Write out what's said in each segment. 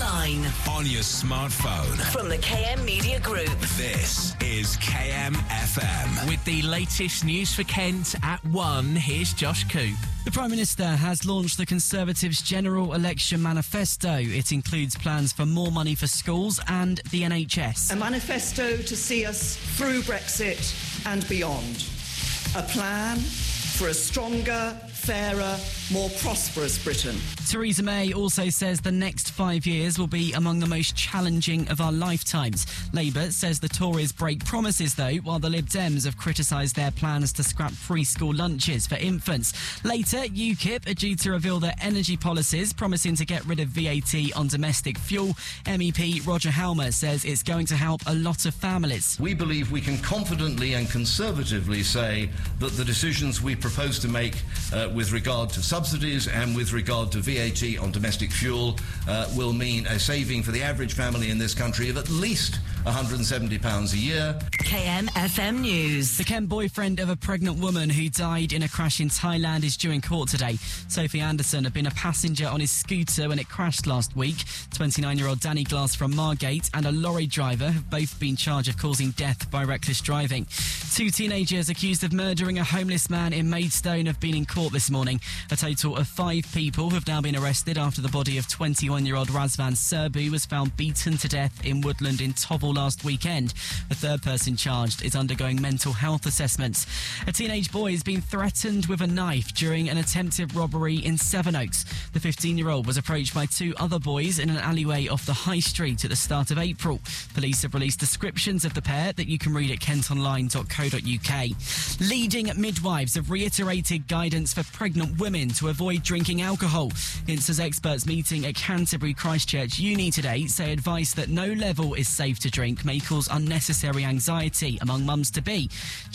online, on your smartphone. from the KM Media Group. This is KM FM. With the latest news for Kent at 1, here's Josh Coop. The Prime Minister has launched the Conservatives' General Election Manifesto. It includes plans for more money for schools and the NHS. A manifesto to see us through Brexit and beyond. A plan for a stronger, fairer, more prosperous Britain. Theresa May also says the next 5 years will be among the most challenging of our lifetimes. Labour says the Tories break promises, though, while the Lib Dems have criticised their plans to scrap preschool lunches for infants. Later, UKIP are due to reveal their energy policies, promising to get rid of VAT on domestic fuel. MEP Roger Halmer says it's going to help a lot of families. We believe we can confidently and conservatively say that the decisions we propose to make with regard to subsidies and with regard to VAT on domestic fuel will mean a saving for the average family in this country of at least £170 a year. KM FM News. The Kent boyfriend of a pregnant woman who died in a crash in Thailand is due in court today. Sophie Anderson had been a passenger on his scooter when it crashed last week. 29-year-old Danny Glass from Margate and a lorry driver have both been charged of causing death by reckless driving. 2 teenagers accused of murdering a homeless man in Maidstone have been in court this morning. A total of 5 people have now been arrested after the body of 21-year-old Razvan Serbu was found beaten to death in Woodland in Tovel last weekend. A third person charged is undergoing mental health assessments. A teenage boy has been threatened with a knife during an attempted robbery in Sevenoaks. The 15-year-old was approached by 2 other boys in an alleyway off the High Street at the start of April. Police have released descriptions of the pair that you can read at kentonline.co.uk. Leading midwives have reiterated guidance for pregnant women to avoid drinking alcohol. INSA's experts meeting at Canterbury Christchurch Uni today say advice that no level is safe to drink may cause unnecessary anxiety among mums-to-be.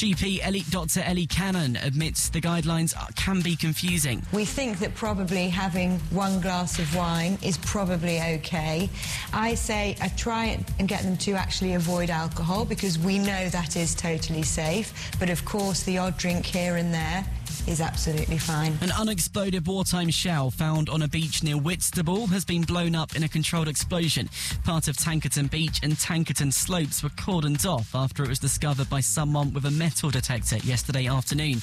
Dr Ellie Cannon admits the guidelines can be confusing. We think that probably having 1 glass of wine is probably okay. I say I try and get them to actually avoid alcohol because we know that is totally safe, but of course the odd drink here and there is absolutely fine. An unexploded wartime shell found on a beach near Whitstable has been blown up in a controlled explosion. Part of Tankerton Beach and Tankerton Slopes were cordoned off after it was discovered by someone with a metal detector yesterday afternoon.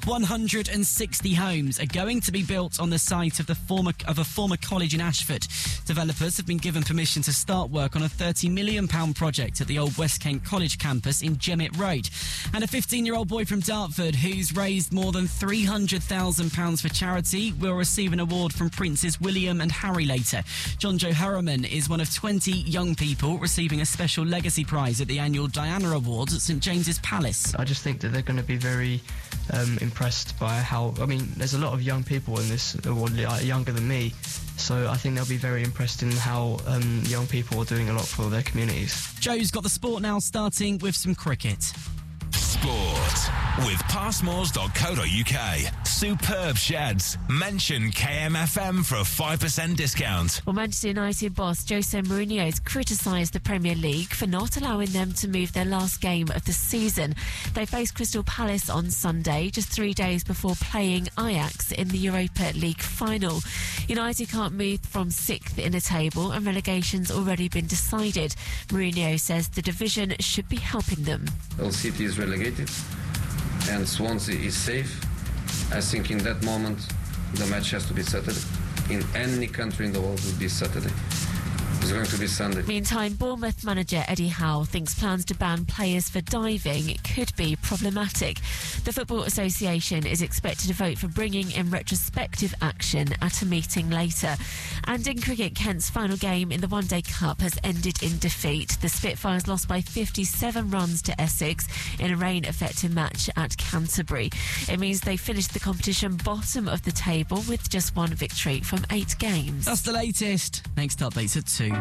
160 homes are going to be built on the site of a former college in Ashford. Developers have been given permission to start work on a £30 million project at the old West Kent College campus in Jemmett Road. And a 15-year-old boy from Dartford who's raised more than £300,000 for charity will receive an award from Princes William and Harry later. John Joe Harriman is one of 20 young people receiving a special legacy prize at the annual Diana Awards at St James's Palace. I just think that they're going to be very impressed by how... I mean, there's a lot of young people in this award, younger than me, so I think they'll be very impressed in how young people are doing a lot for their communities. Joe's got the sport now, starting with some cricket. Sport with passmores.co.uk. Superb sheds. Mention KMFM for a 5% discount. Well, Manchester United boss Jose Mourinho has criticised the Premier League for not allowing them to move their last game of the season. They face Crystal Palace on Sunday, just 3 days before playing Ajax in the Europa League final. United can't move from 6th in the table and relegation's already been decided. Mourinho says the division should be helping them. Hull City is relegated and Swansea is safe. I think in that moment the match has to be Saturday. In any country in the world it would be Saturday. It's going to be Sunday. Meantime, Bournemouth manager Eddie Howe thinks plans to ban players for diving could be problematic. The Football Association is expected to vote for bringing in retrospective action at a meeting later. And in cricket, Kent's final game in the One Day Cup has ended in defeat. The Spitfires lost by 57 runs to Essex in a rain-affected match at Canterbury. It means they finished the competition bottom of the table with just 1 victory from 8 games. That's the latest. Next update's at 2.